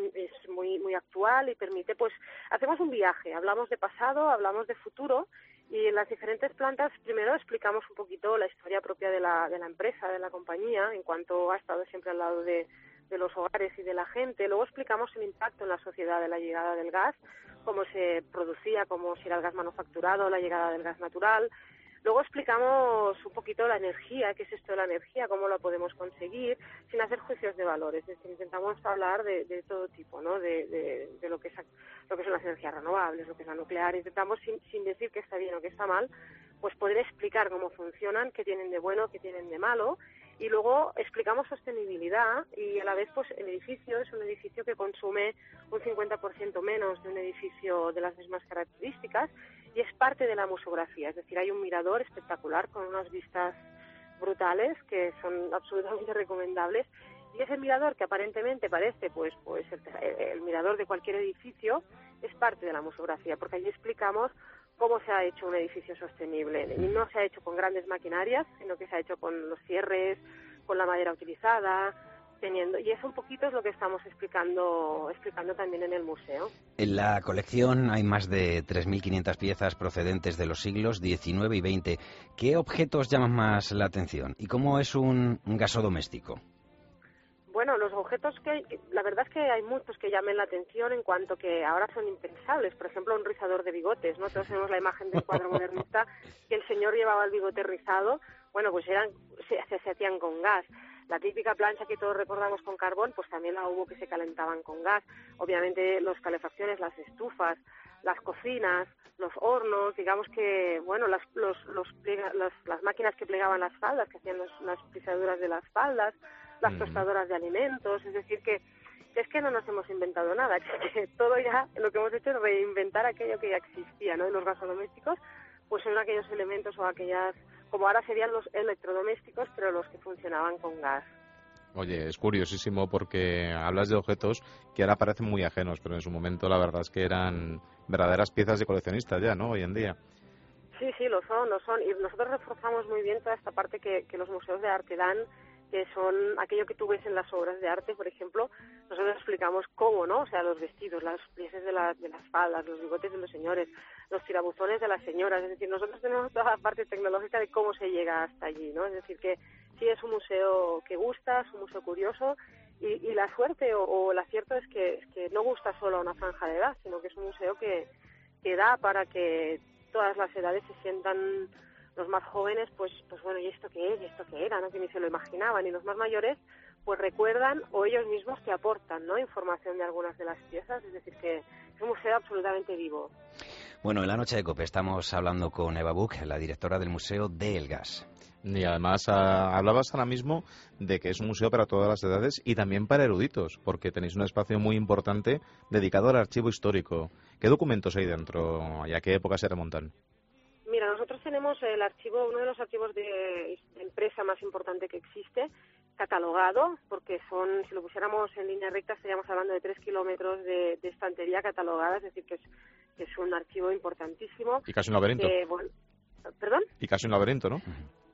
muy actual y permite, pues, hacemos un viaje, hablamos de pasado, hablamos de futuro, y en las diferentes plantas primero explicamos un poquito la historia propia de la empresa, de la compañía, en cuanto ha estado siempre al lado de los hogares y de la gente. Luego explicamos el impacto en la sociedad de la llegada del gas, cómo se producía, cómo si era el gas manufacturado, la llegada del gas natural. Luego explicamos un poquito la energía, qué es esto de la energía, cómo la podemos conseguir, sin hacer juicios de valores. Es decir, intentamos hablar de todo tipo, ¿no? De lo que son las energías renovables, lo que es la nuclear. Intentamos, sin decir que está bien o que está mal, pues poder explicar cómo funcionan, qué tienen de bueno, qué tienen de malo. Y luego explicamos sostenibilidad, y a la vez pues el edificio es un edificio que consume un 50% menos de un edificio de las mismas características, y es parte de la museografía. Es decir, hay un mirador espectacular con unas vistas brutales que son absolutamente recomendables, y ese mirador, que aparentemente parece pues el mirador de cualquier edificio, es parte de la museografía, porque allí explicamos cómo se ha hecho un edificio sostenible. Y no se ha hecho con grandes maquinarias, sino que se ha hecho con los cierres, con la madera utilizada, y eso un poquito es lo que estamos explicando también en el museo. En la colección hay más de 3.500 piezas procedentes de los siglos XIX y XX. ¿Qué objetos llaman más la atención? ¿Y cómo es un gasodoméstico? Bueno, los objetos la verdad es que hay muchos que llamen la atención, en cuanto que ahora son impensables. Por ejemplo, un rizador de bigotes, ¿no? Todos tenemos la imagen del cuadro modernista que el señor llevaba el bigote rizado. Bueno, pues se hacían con gas. La típica plancha que todos recordamos con carbón, pues también la hubo que se calentaban con gas. Obviamente las calefacciones, las estufas, las cocinas, los hornos, digamos que, bueno, las máquinas que plegaban las faldas, que hacían las pisaduras de las faldas, las tostadoras de alimentos. Es decir, que es que no nos hemos inventado nada, que todo ya lo que hemos hecho es reinventar aquello que ya existía, ¿no? Y los gasodomésticos pues son aquellos elementos o aquellas, como ahora serían los electrodomésticos, pero los que funcionaban con gas. Oye, es curiosísimo porque hablas de objetos que ahora parecen muy ajenos, pero en su momento la verdad es que eran verdaderas piezas de coleccionista ya, ¿no? Hoy en día. Sí, lo son. Y nosotros reforzamos muy bien toda esta parte que los museos de arte dan, que son aquello que tú ves en las obras de arte, por ejemplo. Nosotros explicamos cómo, ¿no? O sea, los vestidos, las plieses de las faldas, los bigotes de los señores, los tirabuzones de las señoras. Es decir, nosotros tenemos toda la parte tecnológica de cómo se llega hasta allí, ¿no? Es decir, que sí es un museo que gusta, es un museo curioso, y la suerte o el acierto es que no gusta solo a una franja de edad, sino que es un museo que da para que todas las edades se sientan. Los más jóvenes, pues bueno, ¿y esto qué es? ¿Y esto qué era? ¿No? Que ni se lo imaginaban. Y los más mayores, pues recuerdan o ellos mismos te aportan, ¿no? Información de algunas de las piezas. Es decir, que es un museo absolutamente vivo. Bueno, en la noche de COPE estamos hablando con Eva Buch, la directora del Museo de El Gas. Y además hablabas ahora mismo de que es un museo para todas las edades y también para eruditos, porque tenéis un espacio muy importante dedicado al archivo histórico. ¿Qué documentos hay dentro y a qué época se remontan? Mira, nosotros tenemos el archivo, uno de los archivos de empresa más importante que existe, catalogado, porque si lo pusiéramos en línea recta estaríamos hablando de 3 kilómetros de estantería catalogada, es decir, que es un archivo importantísimo. Y casi un laberinto. ¿Perdón? Y casi un laberinto, ¿no?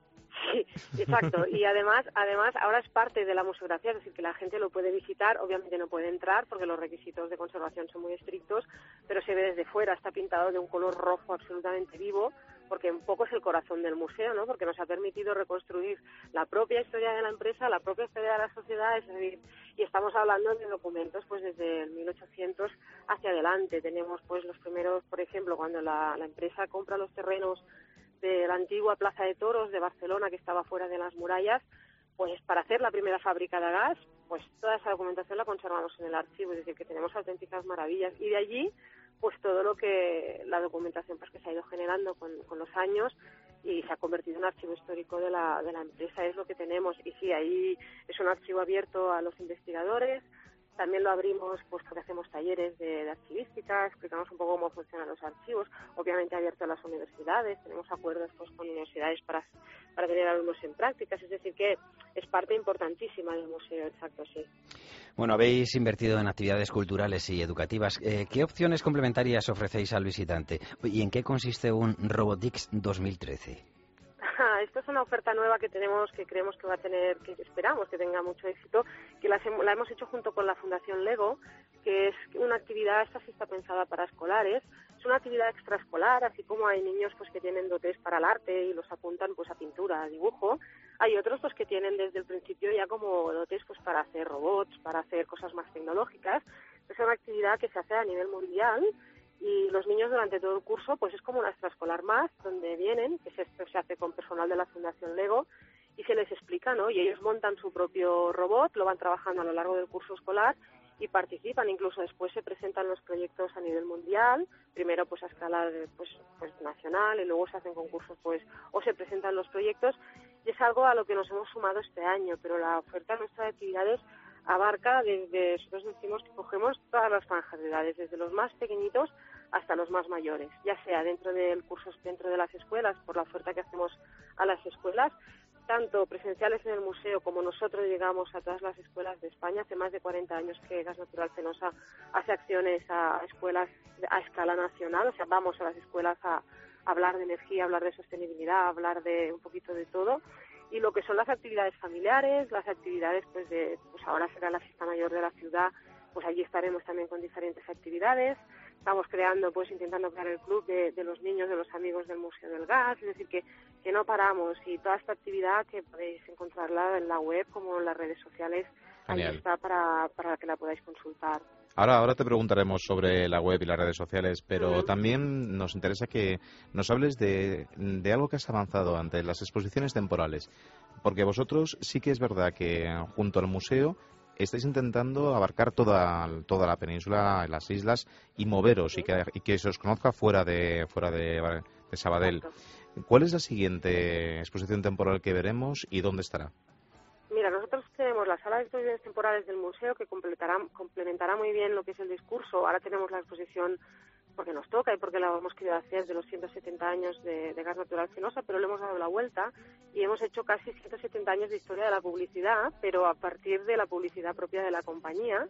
Sí, exacto. Y además ahora es parte de la museografía, es decir, que la gente lo puede visitar, obviamente no puede entrar porque los requisitos de conservación son muy estrictos, pero se ve desde fuera, está pintado de un color rojo absolutamente vivo, porque un poco es el corazón del museo, ¿no? Porque nos ha permitido reconstruir la propia historia de la empresa, la propia historia de la sociedad, es decir, y estamos hablando de documentos pues desde el 1800 hacia adelante. Tenemos pues los primeros, por ejemplo, cuando la empresa compra los terrenos de la antigua Plaza de Toros de Barcelona, que estaba fuera de las murallas, pues para hacer la primera fábrica de gas, pues toda esa documentación la conservamos en el archivo, es decir, que tenemos auténticas maravillas. Y de allí, pues todo lo que la documentación pues que se ha ido generando con los años y se ha convertido en archivo histórico de la empresa, es lo que tenemos. Y sí, ahí es un archivo abierto a los investigadores. También lo abrimos pues porque hacemos talleres de archivística, explicamos un poco cómo funcionan los archivos, obviamente abierto a las universidades, tenemos acuerdos pues con universidades para tener alumnos en prácticas, es decir que es parte importantísima del museo, exacto, sí. Bueno, habéis invertido en actividades culturales y educativas. ¿Qué opciones complementarias ofrecéis al visitante? ¿Y en qué consiste un Robotics 2013? Esto es una oferta nueva que tenemos, que creemos que va a tener, que esperamos que tenga mucho éxito, que la hemos hecho junto con la Fundación Lego, que es una actividad, esta sí está pensada para escolares, es una actividad extraescolar, así como hay niños pues que tienen dotes para el arte y los apuntan pues a pintura, a dibujo, hay otros pues que tienen desde el principio ya como dotes pues para hacer robots, para hacer cosas más tecnológicas. Es una actividad que se hace a nivel mundial. Y los niños durante todo el curso, pues es como una extraescolar más, donde vienen, que se hace con personal de la Fundación Lego, y se les explica, ¿no? Y ellos montan su propio robot, lo van trabajando a lo largo del curso escolar y participan, incluso después se presentan los proyectos a nivel mundial, primero pues a escala pues nacional y luego se hacen concursos pues o se presentan los proyectos, y es algo a lo que nos hemos sumado este año, pero la oferta nuestra de actividades abarca desde, nosotros decimos que cogemos todas las franjas de edades, desde los más pequeñitos hasta los más mayores, ya sea dentro del curso, dentro de las escuelas, por la oferta que hacemos a las escuelas, tanto presenciales en el museo como nosotros llegamos a todas las escuelas de España. Hace más de 40 años que Gas Natural Fenosa hace acciones a escuelas a escala nacional, o sea, vamos a las escuelas a hablar de energía, hablar de sostenibilidad, hablar de un poquito de todo. Y lo que son las actividades familiares, las actividades pues ahora será la fiesta mayor de la ciudad, pues allí estaremos también con diferentes actividades. Estamos creando, pues intentando crear el club de los niños, de los amigos del Museo del Gas, es decir que no paramos, y toda esta actividad que podéis encontrarla en la web como en las redes sociales, ahí está para que la podáis consultar. Ahora te preguntaremos sobre la web y las redes sociales, pero también nos interesa que nos hables de algo que has avanzado antes, las exposiciones temporales, porque vosotros sí que es verdad que junto al museo estáis intentando abarcar toda la península, las islas, y moveros y que se os conozca fuera de Sabadell. Exacto. ¿Cuál es la siguiente exposición temporal que veremos y dónde estará? Mira, nosotros tenemos la sala de exposiciones temporales del museo que complementará muy bien lo que es el discurso. Ahora tenemos la exposición porque nos toca y porque la hemos querido hacer de los 170 años de Gas Natural Fenosa, pero le hemos dado la vuelta y hemos hecho casi 170 años de historia de la publicidad, pero a partir de la publicidad propia de la compañía.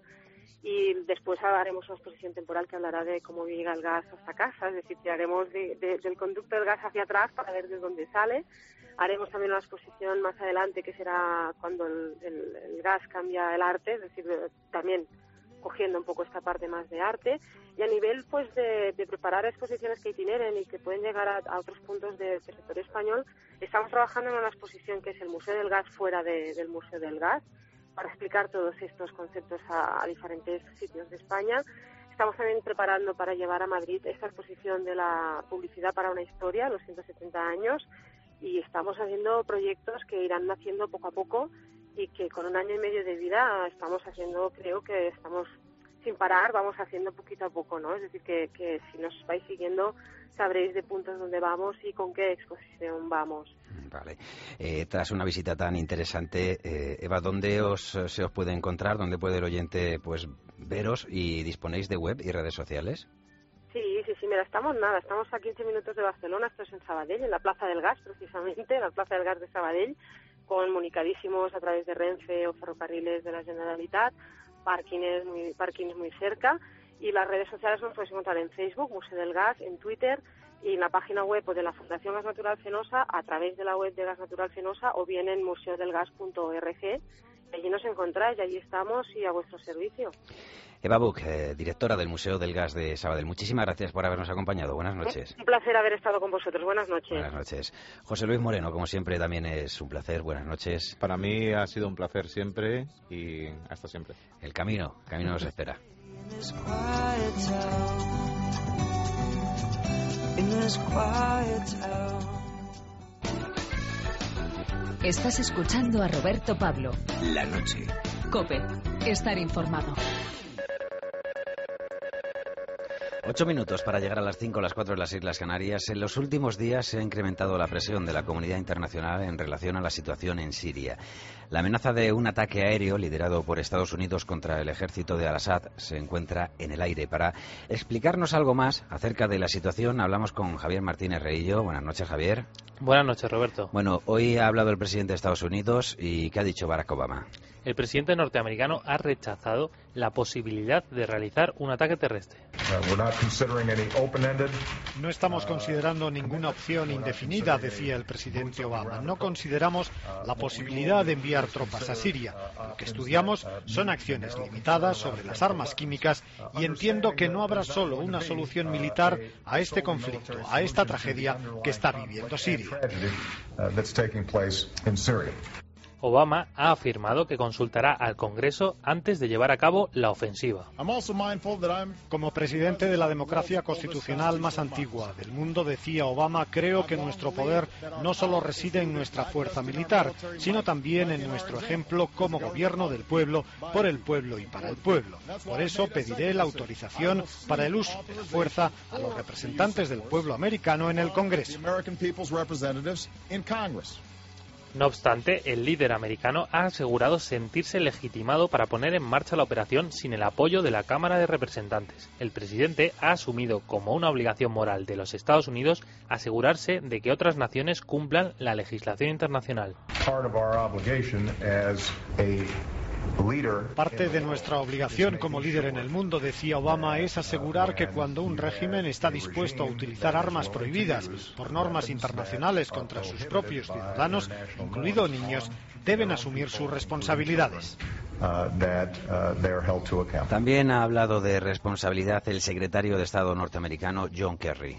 y después haremos una exposición temporal que hablará de cómo llega el gas hasta casa, es decir, tiraremos del conducto del gas hacia atrás para ver de dónde sale. Haremos también una exposición más adelante que será cuando el gas cambia el arte, es decir, también cogiendo un poco esta parte más de arte, y a nivel pues de preparar exposiciones que itineren y que pueden llegar a otros puntos del territorio español, estamos trabajando en una exposición que es el Museo del Gas fuera del Museo del Gas, para explicar todos estos conceptos a diferentes sitios de España. Estamos también preparando para llevar a Madrid esta exposición de la publicidad para una historia, los 170 años, y estamos haciendo proyectos que irán naciendo poco a poco y que con 1 año y medio de vida estamos haciendo, creo que estamos sin parar, vamos haciendo poquito a poco, ¿no? Es decir, que si nos vais siguiendo sabréis de puntos donde vamos y con qué exposición vamos. Vale. Tras una visita tan interesante, Eva, ¿dónde se os puede encontrar? ¿Dónde puede el oyente pues veros? ¿Y disponéis de web y redes sociales? Sí, mira, estamos a 15 minutos de Barcelona, esto es en Sabadell, en la Plaza del Gas, precisamente, en la Plaza del Gas de Sabadell, comunicadísimos a través de Renfe o ferrocarriles de la Generalitat, parkings muy cerca, y las redes sociales nos podéis encontrar en Facebook, Museo del Gas, en Twitter, y en la página web de la Fundación Gas Natural Fenosa, a través de la web de Gas Natural Fenosa, o bien en museodelgas.org. Allí nos encontráis, y allí estamos y a vuestro servicio. Eva Buch, directora del Museo del Gas de Sabadell. Muchísimas gracias por habernos acompañado. Buenas noches. Un placer haber estado con vosotros. Buenas noches. Buenas noches. José Luis Moreno, como siempre, también es un placer. Buenas noches. Para mí ha sido un placer siempre y hasta siempre. El camino nos espera. Estás escuchando a Roberto Pablo. La noche. COPE. Estar informado. 8 minutos para llegar a las 5 o las 4 de las Islas Canarias. En los últimos días se ha incrementado la presión de la comunidad internacional en relación a la situación en Siria. La amenaza de un ataque aéreo liderado por Estados Unidos contra el ejército de Al-Assad se encuentra en el aire. Para explicarnos algo más acerca de la situación, hablamos con Javier Martínez Reillo. Buenas noches, Javier. Buenas noches, Roberto. Bueno, hoy ha hablado el presidente de Estados Unidos y ¿qué ha dicho Barack Obama? El presidente norteamericano ha rechazado la posibilidad de realizar un ataque terrestre. No estamos considerando ninguna opción indefinida, decía el presidente Obama. No consideramos la posibilidad de enviar tropas a Siria. Lo que estudiamos son acciones limitadas sobre las armas químicas y entiendo que no habrá solo una solución militar a este conflicto, a esta tragedia que está viviendo Siria. Obama ha afirmado que consultará al Congreso antes de llevar a cabo la ofensiva. Como presidente de la democracia constitucional más antigua del mundo, decía Obama, creo que nuestro poder no solo reside en nuestra fuerza militar, sino también en nuestro ejemplo como gobierno del pueblo, por el pueblo y para el pueblo. Por eso pediré la autorización para el uso de la fuerza a los representantes del pueblo americano en el Congreso. No obstante, el líder americano ha asegurado sentirse legitimado para poner en marcha la operación sin el apoyo de la Cámara de Representantes. El presidente ha asumido como una obligación moral de los Estados Unidos asegurarse de que otras naciones cumplan la legislación internacional. Parte de nuestra obligación como líder en el mundo, decía Obama, es asegurar que cuando un régimen está dispuesto a utilizar armas prohibidas por normas internacionales contra sus propios ciudadanos, incluidos niños, deben asumir sus responsabilidades. También ha hablado de responsabilidad el secretario de Estado norteamericano John Kerry.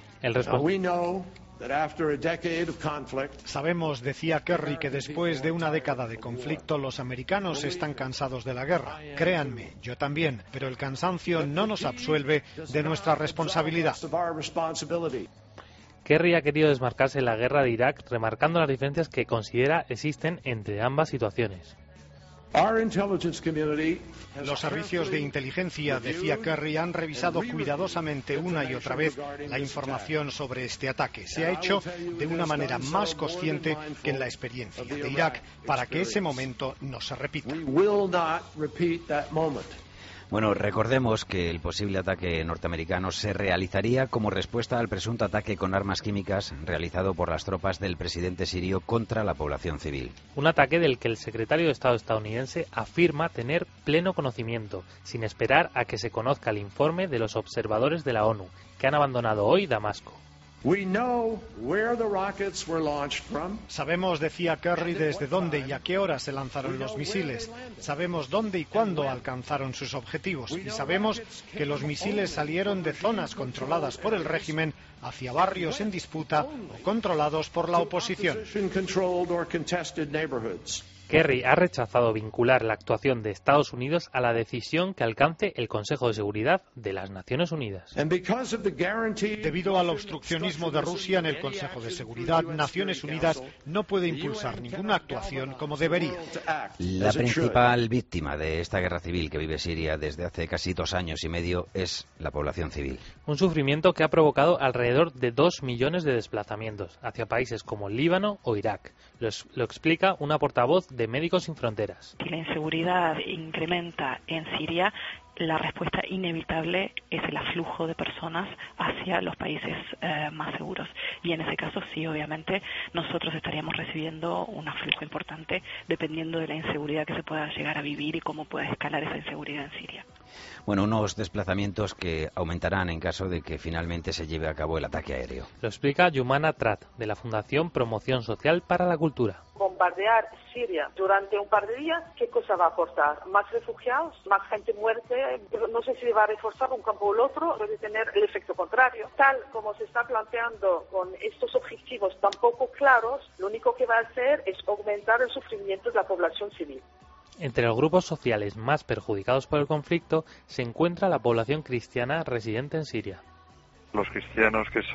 Sabemos, decía Kerry, que después de una década de conflicto los americanos están cansados de la guerra. Créanme, yo también, pero el cansancio no nos absuelve de nuestra responsabilidad. Kerry ha querido desmarcarse en la guerra de Irak, remarcando las diferencias que considera existen entre ambas situaciones. Los servicios de inteligencia, decía Kerry, han revisado cuidadosamente una y otra vez la información sobre este ataque. Se ha hecho de una manera más consciente que en la experiencia de Irak para que ese momento no se repita. Bueno, recordemos que el posible ataque norteamericano se realizaría como respuesta al presunto ataque con armas químicas realizado por las tropas del presidente sirio contra la población civil. Un ataque del que el secretario de Estado estadounidense afirma tener pleno conocimiento, sin esperar a que se conozca el informe de los observadores de la ONU, que han abandonado hoy Damasco. Sabemos, decía Kerry, desde dónde y a qué hora se lanzaron los misiles. Sabemos dónde y cuándo alcanzaron sus objetivos. Y sabemos que los misiles salieron de zonas controladas por el régimen hacia barrios en disputa o controlados por la oposición. Kerry ha rechazado vincular la actuación de Estados Unidos a la decisión que alcance el Consejo de Seguridad de las Naciones Unidas. Debido al obstruccionismo de Rusia en el Consejo de Seguridad, Naciones Unidas no puede impulsar ninguna actuación como debería. La principal víctima de esta guerra civil que vive Siria desde hace casi 2 años y medio es la población civil. Un sufrimiento que ha provocado alrededor de 2 millones de desplazamientos hacia países como Líbano o Irak. Lo explica una portavoz de Médicos Sin Fronteras. Si la inseguridad incrementa en Siria, la respuesta inevitable es el aflujo de personas hacia los países más seguros. Y en ese caso, sí, obviamente, nosotros estaríamos recibiendo un aflujo importante dependiendo de la inseguridad que se pueda llegar a vivir y cómo pueda escalar esa inseguridad en Siria. Bueno, unos desplazamientos que aumentarán en caso de que finalmente se lleve a cabo el ataque aéreo. Lo explica Yumana Trat, de la Fundación Promoción Social para la Cultura. Bombardear Siria durante un par de días, ¿qué cosa va a aportar? ¿Más refugiados? ¿Más gente muerta? No sé si va a reforzar un campo o el otro, puede tener el efecto contrario. Tal como se está planteando con estos objetivos tan poco claros, lo único que va a hacer es aumentar el sufrimiento de la población civil. Entre los grupos sociales más perjudicados por el conflicto se encuentra la población cristiana residente en Siria. Los cristianos, que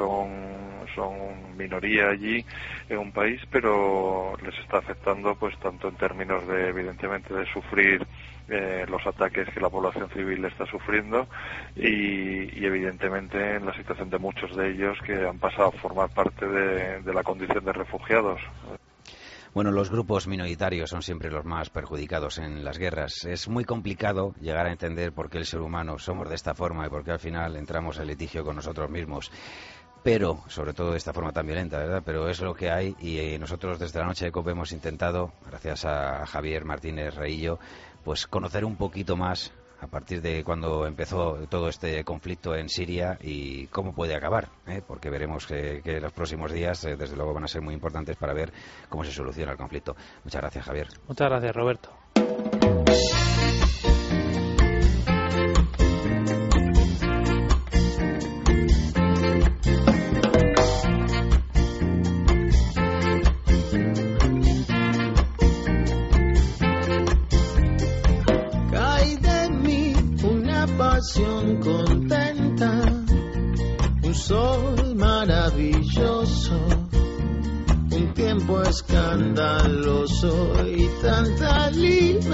son minoría allí en un país, pero les está afectando pues tanto en términos de, evidentemente, de sufrir los ataques que la población civil está sufriendo y evidentemente en la situación de muchos de ellos que han pasado a formar parte de la condición de refugiados. Bueno, los grupos minoritarios son siempre los más perjudicados en las guerras. Es muy complicado llegar a entender por qué el ser humano somos de esta forma y por qué al final entramos en litigio con nosotros mismos. Pero, sobre todo de esta forma tan violenta, ¿verdad? Pero es lo que hay y nosotros desde la noche de COPE hemos intentado, gracias a Javier Martínez Reillo, pues conocer un poquito más a partir de cuando empezó todo este conflicto en Siria y cómo puede acabar, porque veremos que los próximos días, desde luego, van a ser muy importantes para ver cómo se soluciona el conflicto. Muchas gracias, Javier. Muchas gracias, Roberto. Contenta, un sol maravilloso, un tiempo escandaloso y tanta libertad.